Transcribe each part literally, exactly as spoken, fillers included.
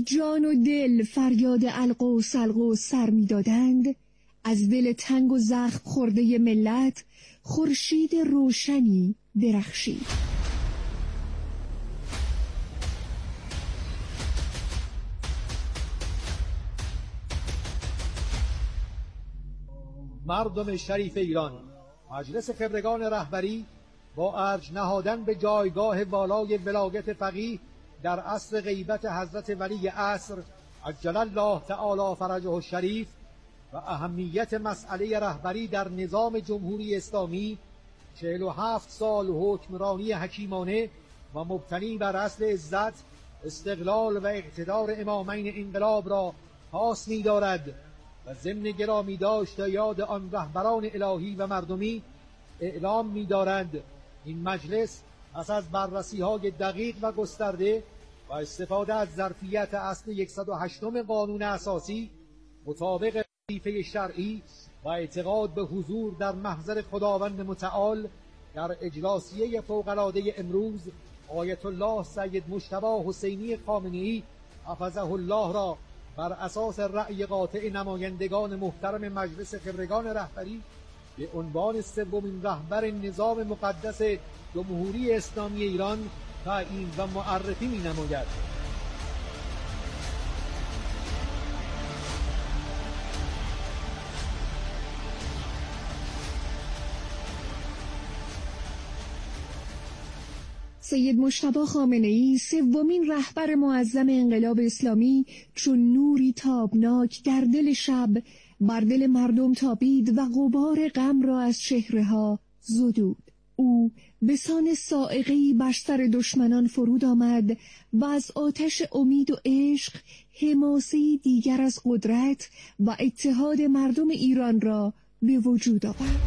جان و دل فریاد القوس القوس سر می دادند، از دل تنگ و زخم خورده ملت خورشید روشنی درخشید. مردم شریف ایران، مجلس خبرگان رهبری با ارج نهادن به جایگاه والای ولایت فقیه در عصر غیبت حضرت ولی عصر عجل الله تعالی فرجه الشریف و اهمیت مسئله رهبری در نظام جمهوری اسلامی، چهل و هفت سال حکمرانی حکیمانه و مبتنی بر اصل عزت، استقلال و اقتدار امامین انقلاب را پاس می دارد و ضمن گرامی داشت یاد آن رهبران الهی و مردمی اعلام می دارد. این مجلس پس از بررسی های دقیق و گسترده و استفاده از ظرفیت اصل صد و هشتم قانون اساسی مطابق وظیفه شرعی و اعتقاد به حضور در محضر خداوند متعال در اجلاسیه فوق‌العاده امروز آیت الله سید مجتبی حسینی خامنه‌ای حفظه الله را بر اساس رأی قاطع نمایندگان محترم مجلس خبرگان رهبری به عنوان سومین رهبر نظام مقدس جمهوری اسلامی ایران تعیین و معرفی می‌نماید. سید مجتبی خامنه‌ای سومین رهبر معظم انقلاب اسلامی چون نوری تابناک در دل شب بر دل مردم تابید و غبار غم را از چهره‌ها زدود. او به سان صاعقه‌ای بر سر دشمنان فرود آمد و از آتش امید و عشق حماسه‌ای دیگر از قدرت و اتحاد مردم ایران را به وجود آورد.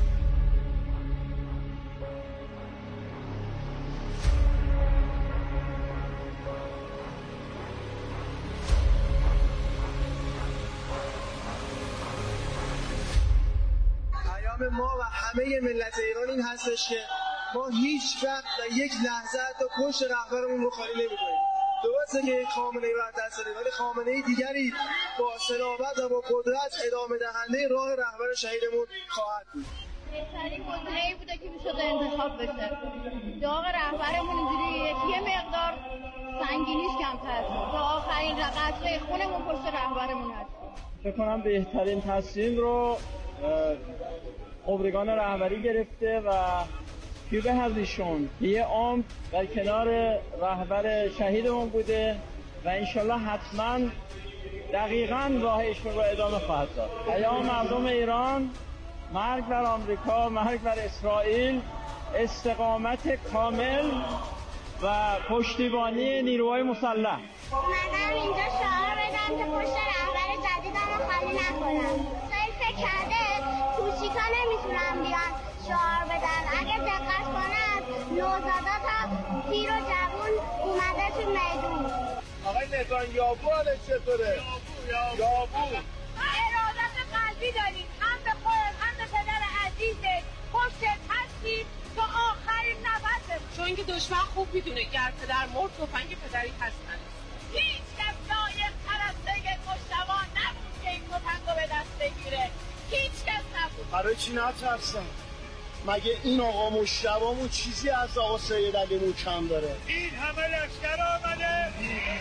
ما و همه ملت ایران این هستش که ما هیچ وقت و یک لحظه حتی پشت رهبرمون رو خالی نمی‌کنیم. درسته که خامنه‌ای رو از دست دادیم ولی خامنه‌ای دیگری با صلابت و با قدرت ادامه دهنده راه رهبر شهیدمون خواهد بود. بهترین گزینه‌ای بوده که میشد انتخاب بشه. داغ رهبرمون اینجوری یه مقدار سنگینیش کمتر شد. تا آخرین قطره خونمون پشت رهبرمون هست. فکر کنم بهترین تصمیم رو خبرگان رهبری گرفته و کی به از ایشون یه عمر در کنار رهبر شهیدمون بوده و انشالله حتما دقیقاً راه ایشون رو ادامه خواهد داد. پیام مردم ایران: مرگ بر آمریکا، مرگ بر اسرائیل، استقامت کامل و پشتیبانی نیروهای مسلح. منم اینجا شعار بدم که پشت رهبر جدیدمو خالی نکنم. خیلی فکر کرده کوچیکا نمیتونن بیان شعار بدن. اگه دقت کنن نوزادات هم پیر و جوون اومده تو میدون. آقای نتانیاهو حالش چطوره؟ یابو ارادت قلبی داریم، هم به خودت هم به پدر عزیزت پشتت هستیم تا آخرین نفسه، چون که دشمن خوب میدونه گر پدر مرد تفنگ پدری هستن. هیچ کس لایق تر از سید مجتبی نبود که این تفنگو به دست بگیره. هیچ کس نبود. برای چی نترسن؟ مگه این آقا مجتبیمون چیزی از آقا سید علیمون کم داره؟ این همه لشکر آمده.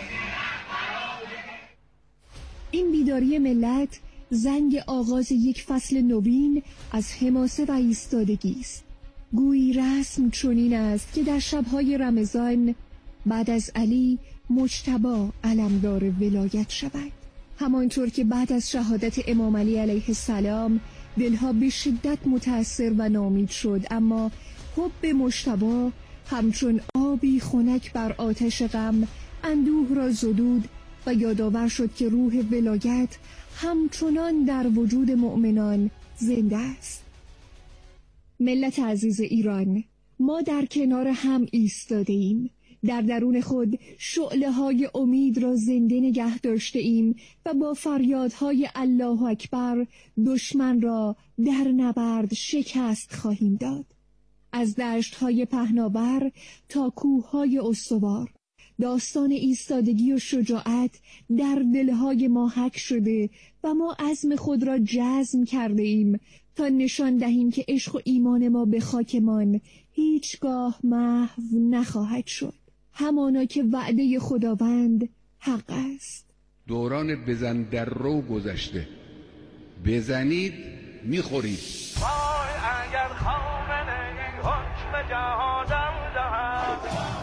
این بیداری ملت زنگ آغاز یک فصل نوین از حماسه و ایستادگی است. گویی رسم چنین است که در شب‌های رمضان بعد از علی مجتبی علمدار ولایت شود، همانطور که بعد از شهادت امام علی علیه السلام دلها به شدت متأثر و ناامید شد، اما حب مجتبی همچون آبی خنک بر آتش غم اندوه را زدود و یادآور شد که روح ولایت همچنان در وجود مؤمنان زنده است. ملت عزیز ایران، ما در کنار هم ایستاده ایم، در درون خود شعله های امید را زنده نگه داشته ایم و با فریادهای الله اکبر دشمن را در نبرد شکست خواهیم داد. از دشت های پهناور تا کوه های استوار، داستان ایستادگی و شجاعت در دلهای ما حک شده و ما عزم خود را جزم کرده ایم تا نشان دهیم که عشق و ایمان ما به خاکمان هیچگاه محو نخواهد شد، همانا که وعده خداوند حق است. دوران بزن در رو گذشته، بزنید میخورید. وای اگر خامنه ای حکم جهادم دهد،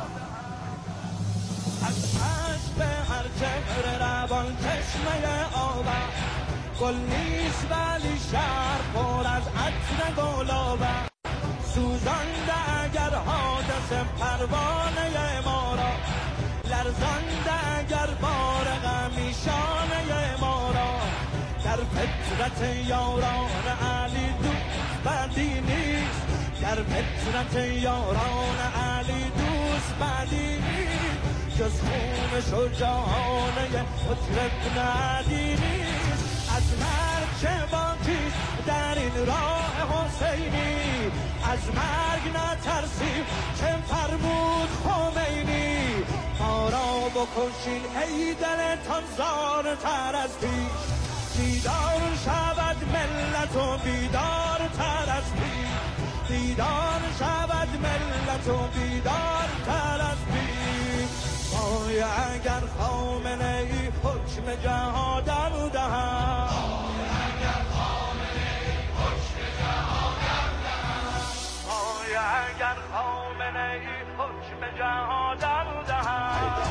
از عشق هر چهره روان چشمه آبم، گل نیست ولی شهر پر از عطر گلابم، سوزانده اگر حادث پروانه ما را، لرزانده اگر بار غمی شانه ما را، در فطرت یاران علی دوست بدی نیست، در فطرت یاران علی دوست بدی نیست، جز خون شجاعانه مطرب ندی نیست. از مرگ چه باکیست در این راه حسینی، از مرگ نترسیم چه فرمود خمینی، ما را بکشین ای دلتان زارتر از پیش، بیدار شود ملت و بیدار تر از پیش، بیدار شود ملت و بیدار تر از پیش. وای اگر خامنه ای حکم جهادم دهد، وای اگر خامنه ای حکم جهادم دهد، وای اگر خامنه ای حکم جهادم دهد.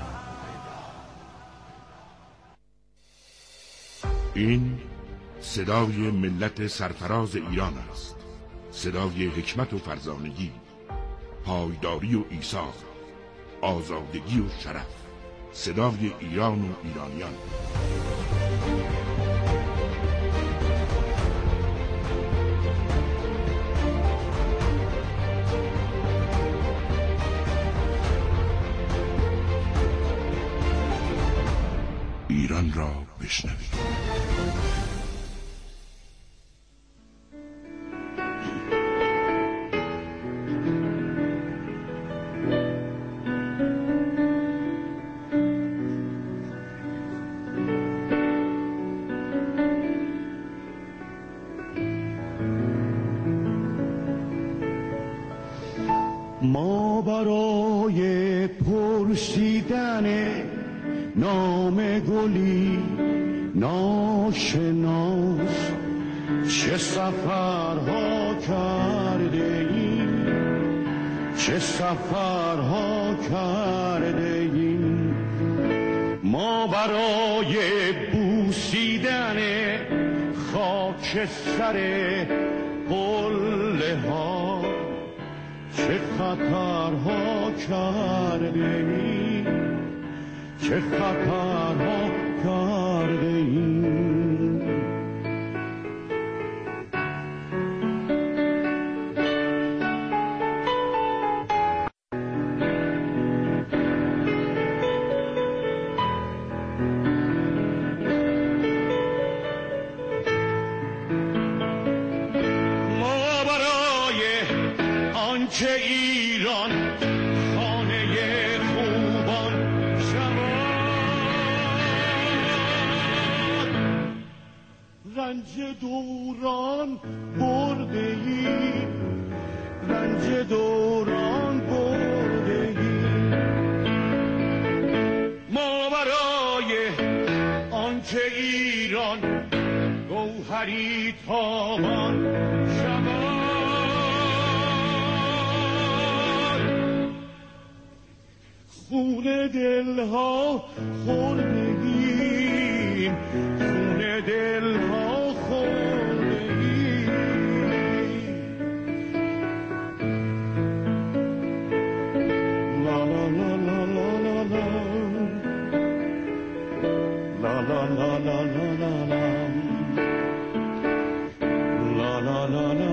این صدای ملت سرفراز ایران است، صدای حکمت و فرزانگی، پایداری و ایثار، آزادگی و شرف، صدای ایران و ایرانیان. ایران را بشنوید. ما برای پرسیدن نام گلی ناشناس چه سفرها کرده ایم، چه سفرها کرده ایم. ما برای بوسیدن خاک سر قله ها چه خطرها کرده ایم، چه خطرها کرده ایم. ما برای آنچه ایران خانه خوبان شود، رنج دوران برده ایم، رنج دوران برده ایم. ما برای آنچه ایران گوهری تابان شود، خون دلها خوردگیم، خون دلها خوردگیم. لا لا لا لا لا لا لا لا لا لا لا لا لا لا لا لا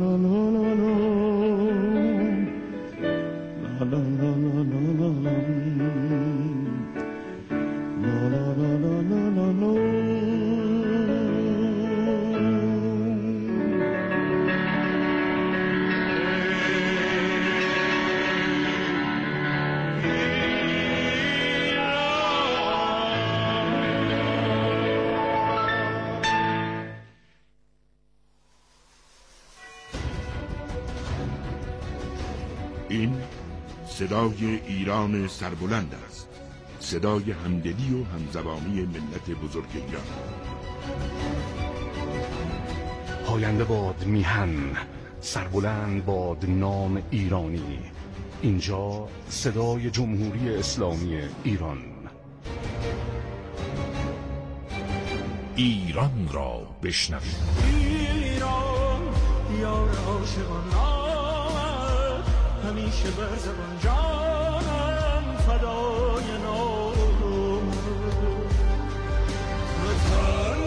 این صدای ایران سربلند است، صدای همدلی و همزبانی ملت بزرگ ایران. پاینده باد میهن، سربلند باد نام ایرانی. اینجا صدای جمهوری اسلامی ایران. ایران را بشنوید. ایران یار عاشقان آمد، همیشه بر زبان جانم فدای نام. وطن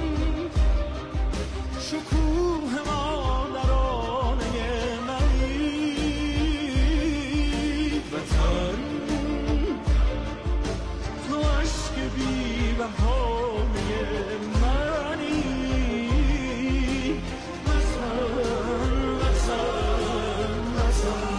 شکوه ما درانه منی، وطن تو عشق بی بهانه منی. وطن وطن وطن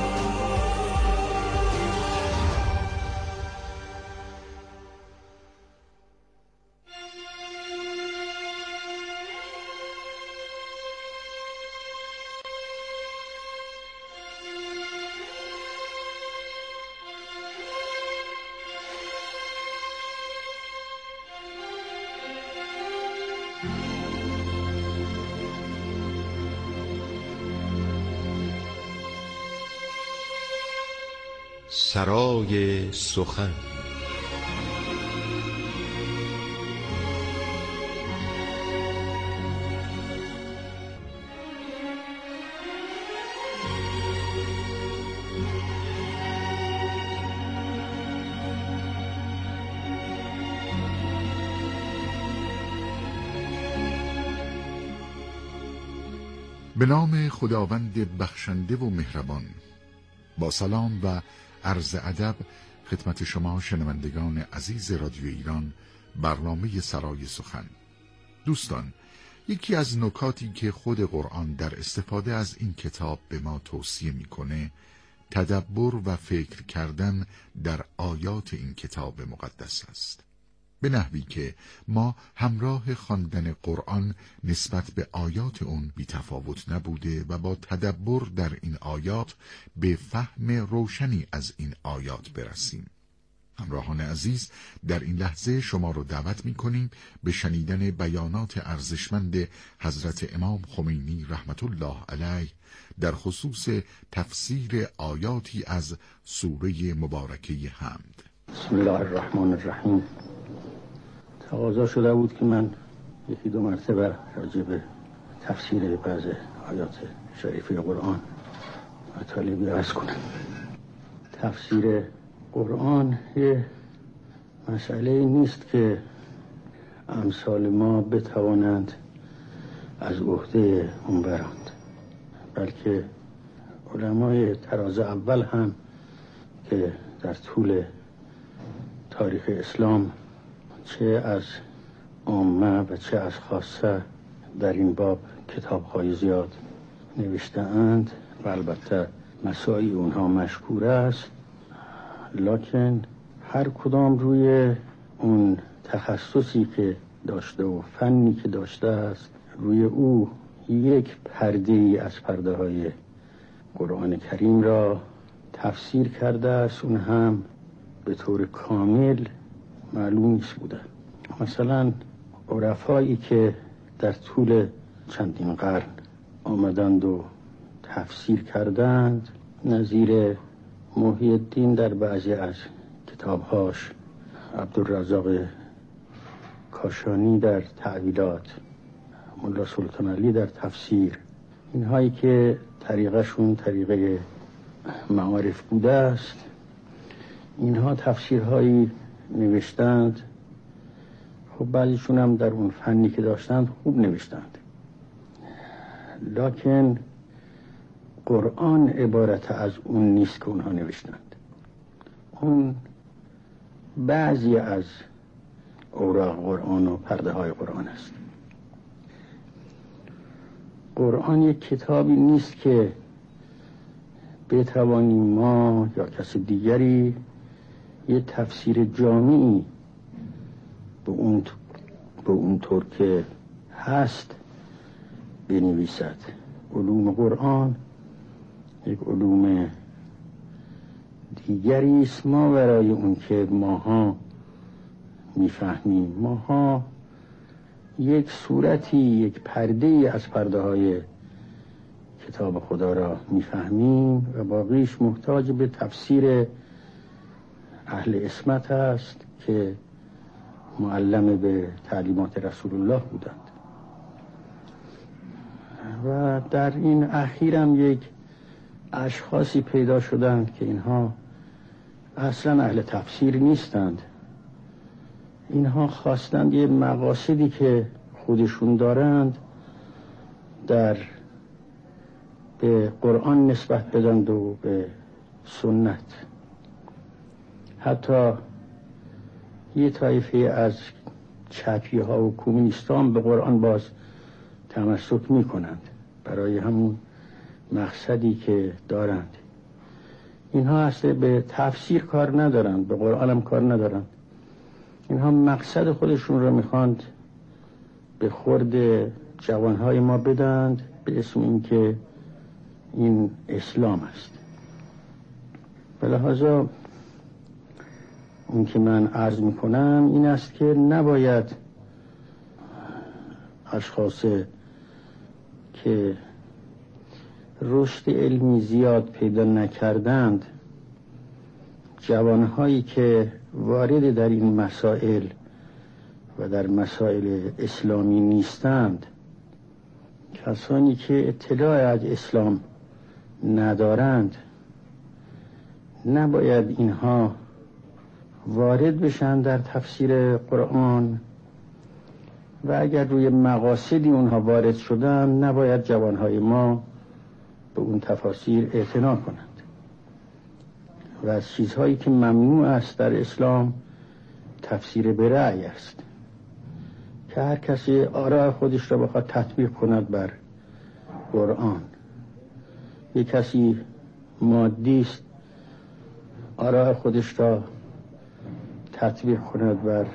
سرای سخن. به نام خداوند بخشنده و مهربان. با سلام و عرض ادب خدمت شما شنوندگان عزیز رادیو ایران، برنامه سرای سخن. دوستان، یکی از نکاتی که خود قرآن در استفاده از این کتاب به ما توصیه میکنه، تدبر و فکر کردن در آیات این کتاب مقدس است، به نحوی که ما همراه خواندن قرآن نسبت به آیات اون بی تفاوت نبوده و با تدبر در این آیات به فهم روشنی از این آیات برسیم. همراهان عزیز، در این لحظه شما رو دعوت می کنیم به شنیدن بیانات ارزشمند حضرت امام خمینی رحمت الله علیه در خصوص تفسیر آیاتی از سوره مبارکه حمد. بسم الله الرحمن الرحیم. تقاضا شده بود که من یکی دو مرتبه راجع به تفسیر بعض آیات شریفه قرآن مطالبی عرض کنم. تفسیر قرآن یه مسئله نیست که امثال ما بتوانند از عهده اون برند، بلکه علمای طراز اول هم که در طول تاریخ اسلام چه از عامه و چه از خاصه در این باب کتاب‌های زیاد نوشته اند و البته مساعی اونها مشکور است، لکن هر کدام روی اون تخصصی که داشته و فنی که داشته است، روی او یک پرده ای از پرده های قرآن کریم را تفسیر کرده است، اون هم به طور کامل معلوم نیست بوده. مثلا عرفایی که در طول چندین قرن آمدند و تفسیر کردند، نظیر محی الدین در بعضی از کتابهاش، عبدالرزاق کاشانی در تعویلات، ملا سلطان علی در تفسیر، اینهایی که طریقشون طریقه معارف بوده است، اینها تفسیرهایی نوشتند. خب بعضیشون هم در اون فنی که داشتند خوب نوشتند، لکن قرآن عبارت از اون نیست که اونها نوشتند. اون بعضی از اوراق قرآن و پرده های قرآن است. قرآن یک کتابی نیست که بتوانیم ما یا کسی دیگری یه تفسیر جامعی به اون به اون طور که هست بنویسد. علوم قرآن یک علوم دیگری است. ما برای اون که ماها میفهمیم. ماها یک صورتی، یک پرده از پرده های کتاب خدا را میفهمیم و باقیش محتاج به تفسیر اهل عصمت است که معلم به تعلیمات رسول الله بودند. و در این اخیرم یک اشخاصی پیدا شدند که اینها اصلا اهل تفسیر نیستند. اینها خواستند یه مقاصدی که خودشون دارند در به قرآن نسبت بدند و به سنت. حتی یه طایفه از چپی ها و کمونیستان به قرآن باز تمسک می کنند برای همون مقصدی که دارند. اینها اصلا به تفسیر کار ندارند، به قرآن هم کار ندارند. اینها مقصد خودشون رو میخواند به خورد جوانهای ما بدند به اسم اینکه این اسلام است. به لحاظا اون که من عرض میکنم این است که نباید اشخاص که رشد علمی زیاد پیدا نکردند، جوانهایی که وارد در این مسائل و در مسائل اسلامی نیستند، کسانی که اطلاع از اسلام ندارند، نباید اینها وارد بشن در تفسیر قرآن و اگر روی مقاصدی اونها وارد شدن نباید جوانهای ما به اون تفاسیر اعتنا کنند. و از چیزهایی که ممنوع است در اسلام تفسیر به رأی است که هر کسی آراء خودش را بخواد تطبیق کند بر قرآن. یک کسی مادی است، آراء خودش را تطبیق کند بر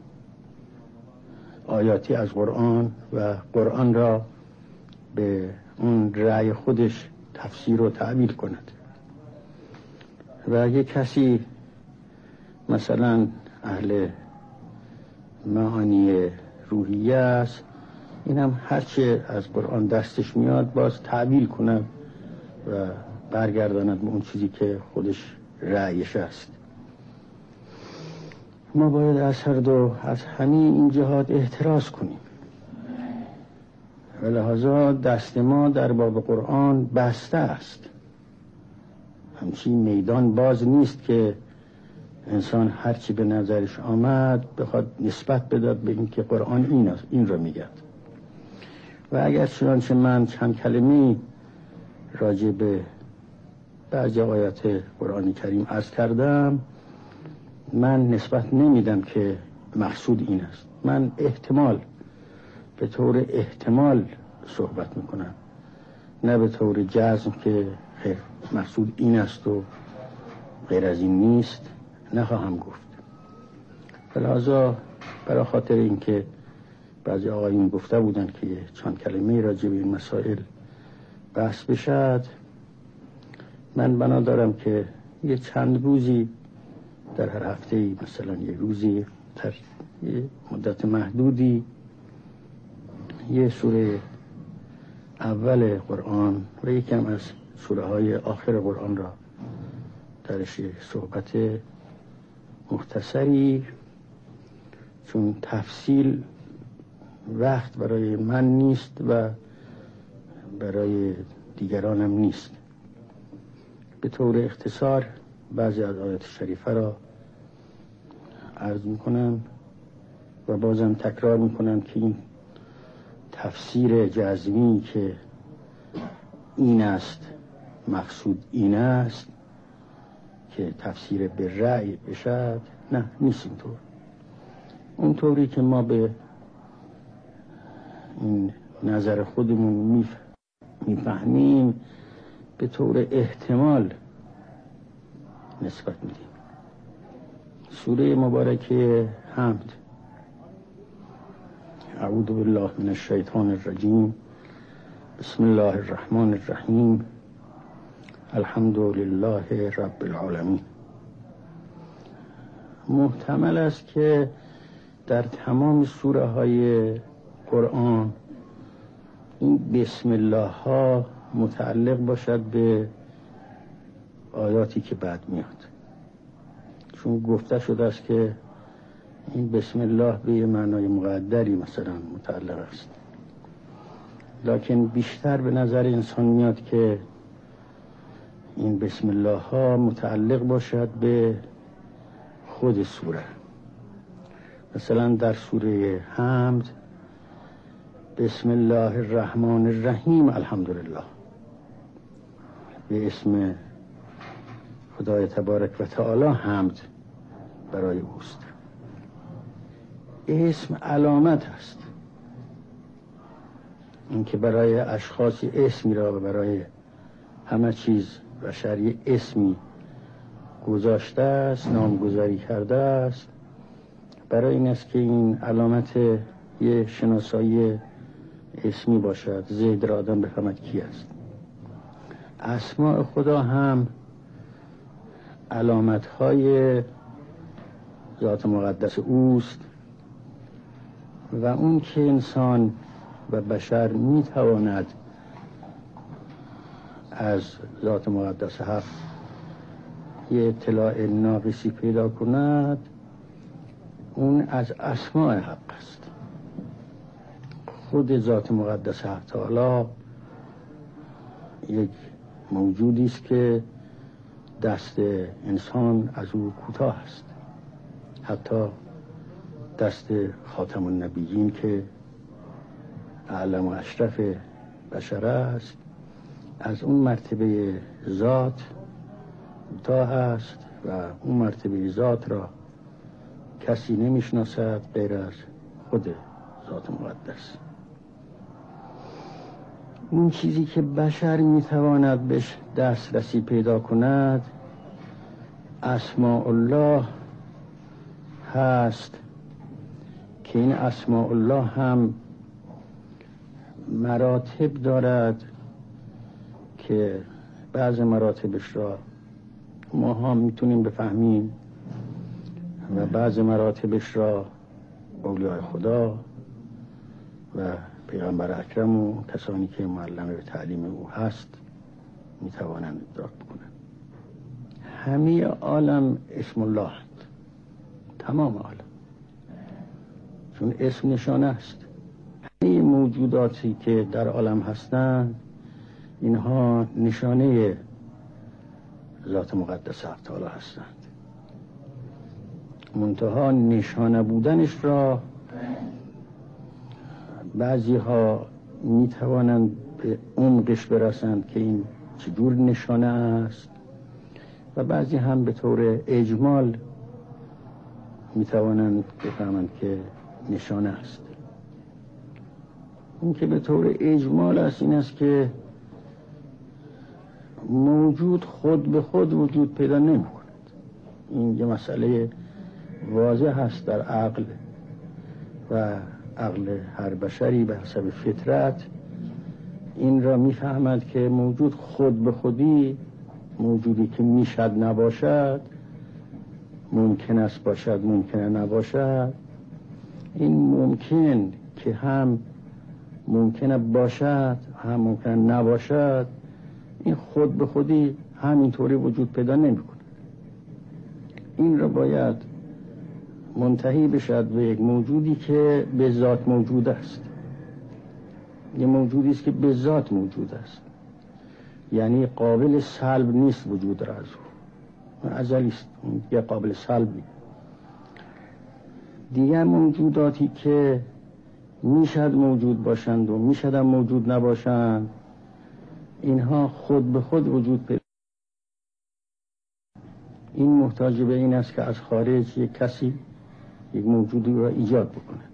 آیاتی از قرآن و قرآن را به اون رأی خودش تفسیر و تعبیر کند. و یک کسی مثلا اهل معانی روحیه است، این هم هرچه از قرآن دستش میاد باز تعبیر کند و برگرداند به اون چیزی که خودش رأیش است. ما باید از هر دو از همین این جهات احتراز کنیم و لحاظا دست ما در باب قرآن بسته است. همچین میدان باز نیست که انسان هرچی به نظرش آمد بخواد نسبت بداد به این که قرآن این است، این رو میگه. و اگر چنانچه من چند کلمه راجع به بعضی آیات قرآن کریم عرض کردم، من نسبت نمیدم که مقصود این است. من احتمال به طور احتمال صحبت میکنم، نه به طور جزم که خیر مقصود این است و غیر از این نیست نخواهم گفت. فلحاظا برای خاطر اینکه بعضی آقایون گفته بودن که چند کلمه راجع به این مسائل بحث بشد، من بنا دارم که یه چند روزی در هر هفته، مثلا یه روزی در یه مدت محدودی، یه سوره اول قرآن و یکم از سوره های آخر قرآن را درش صحبت مختصری، چون تفصیل وقت برای من نیست و برای دیگرانم نیست، به طور اختصار بعضی از آیات شریفه را عرض میکنم و بازم تکرار میکنم که این تفسیر جزمی که این است مقصود این است که تفسیر به رأی بشد، نه نیست اینطور. اون طوری که ما به این نظر خودمون میفهمیم به طور احتمال نسبت میدیم. سوره مبارکه حمد. اعوذ بالله من الشیطان الرجیم. بسم الله الرحمن الرحیم. الحمد لله رب العالمین. محتمل است که در تمام سوره های قرآن این بسم الله ها متعلق باشد به آیاتی که بعد میاد، چون گفته شده است که این بسم الله به معنای مقدری مثلا متعلق است، لکن بیشتر به نظر انسان میاد که این بسم الله ها متعلق باشد به خود سوره. مثلا در سوره حمد بسم الله الرحمن الرحیم الحمدلله، به اسم خدای تبارک و تعالی حمد برای اوست. اسم علامت است، این که برای اشخاصی اسمی را و برای همه چیز بشری اسمی گذاشته است، نامگذاری کرده است، برای این است که این علامت یه شناسایی اسمی باشد، ذهن را آدم بفهمد کی است. اسماء خدا هم علامت های ذات مقدس اوست و اون که انسان و بشر می تواند از ذات مقدس حق یه اطلاع ناقصی پیدا کند، اون از اسماء حق است. خود ذات مقدس حق تعالی یک موجودی است که دست انسان از او کوتاه است، حتی دست خاتم النبیین که اعلم و اشرف بشر است از اون مرتبه ذات کوتاه است و اون مرتبه ذات را کسی نمیشناسد غیر از خود ذات مقدس. اون چیزی که بشر میتواند بهش دسترسی پیدا کند اسماء الله هست، که این اسماء الله هم مراتب دارد که بعض مراتبش را ما هم میتونیم بفهمیم و بعض مراتبش را اولیاء خدا و پیغمبر اکرم و کسانی که معلم به تعلیم او هست میتوانند ادراک بکنند. همه عالم اسم الله هست، تمام عالم، چون اسم نشانه است. همه موجوداتی که در عالم هستند اینها نشانه ذات مقدس حق تعالی هستند. منتها نشانه بودنش را بعضی ها می توانند به عمقش برسند که این چجور نشانه است و بعضی هم به طور اجمال می توانند بفهمند که نشانه است. اون که به طور اجمال است این است که موجود خود به خود وجود پیدا نمی کند. این یه مسئله واضح هست در عقل و عقل هر بشری به حسب فطرت این را میفهمد که موجود خود به خودی، موجودی که میشد نباشد، ممکن است باشد ممکنه نباشد، این ممکن که هم ممکنه باشد هم ممکنه نباشد، این خود به خودی همینطوری وجود پیدا نمی‌کند. این را باید منتهی بشد به یک موجودی که به ذات موجود است، یه موجودی است که به ذات موجود است، یعنی قابل سلب نیست وجود را از او، ازلی است، یه قابل سلب نیست. دیگر موجوداتی که میشد موجود باشند و میشد هم موجود نباشند اینها خود به خود وجود پیدا. این محتاج به این است که از خارج یک کسی یک موجودی را ایجاد بکنه.